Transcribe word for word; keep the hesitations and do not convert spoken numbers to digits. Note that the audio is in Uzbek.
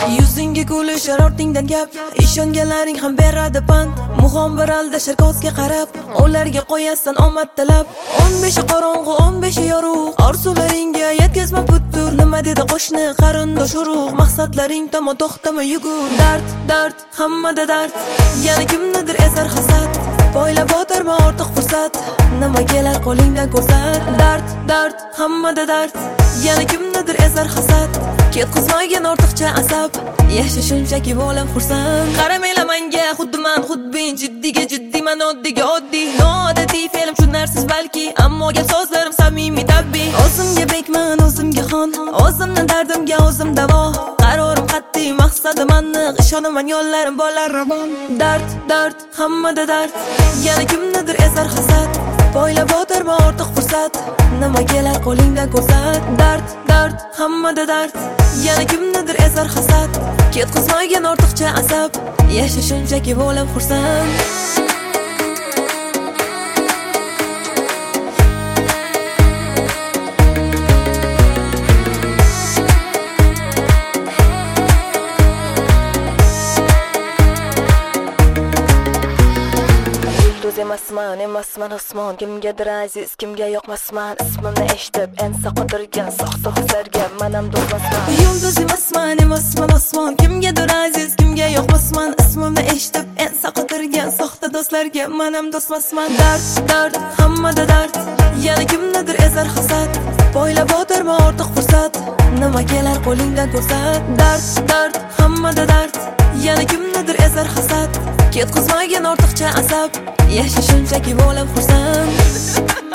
Yuzingga kulishar ortingdan gap, ishonganlaring ham beradi pand. Muhom bir aldashar ko'zga qarab, ularga qo'yasan omad tilab. o'n beshi qorong'u, o'n beshi yorug', orzularingga yetkazma butur. Nima dedi qo'shni, qarindosh urug', maqsadlaring tomon to'xtama yugur. Dard, dard, hammada dard, yana kimnidir ezar hasad. Boylab o'tirma ortiq fursat, nima kelar qo'lingdan ko'rsat. Dard, dard, hammada dard, yana kimnidir ezar hasad. Ketqizmagan ortiqcha asab, yasha shunchaki bo'lam xursand. Qaramanglar menga, xuddi men xudbin, jiddiga jiddiy, men oddiga oddiy. Noodatiy film tushunarsiz balki, ammo gap so'zlarim samimiy tabiiy. O'zimga bekman, o'zimga xon, o'zimning dardimga o'zim davo. Qarorim qat'iy, maqsadim aniq, ishonaman yo'llarim bo'lar ravon. Dard, dard, hammada dard, yana kimnidir ezar hasad. Boylab o'tirma ortiq fursat, nima kelar qo'lingdan ko'rsat. Dard, dard, hammada dard, yana kimnidir ezar hasad. Ketqizmagan ortiqcha asab, yasha shunchaki bo'lam xursand. Emasman, emasman osmon, kimgadir aziz, kimga yoqmasman. Ismimni eshitib, ensa qotirgan sox-sox hislarga manam do'stmasman. Yulduz emasman, emasman osmon, kimgadir aziz, kimga yoqmasman. Ismimni eshitib, ensa qotirgan soxta do'stlarga manam do'stmasman. Dard, dard, hammada dard, yana kimnidir ezar hasad. Boylab o'tirma ortiq fursat, nima kelar qo'lingdan ko'rsat. Dard, dard, hammada dard, yana kimnidir ezar hasad. Ketqizmagan ortiqcha asab, yasha shunchaki bo'lam xursand.